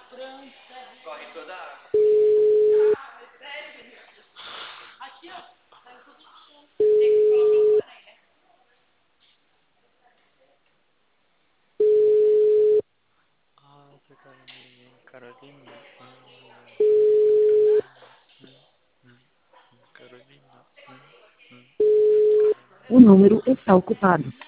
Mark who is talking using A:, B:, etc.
A: Corre toda a água.
B: Nossa, Carolina. Carolina.
C: O número está ocupado.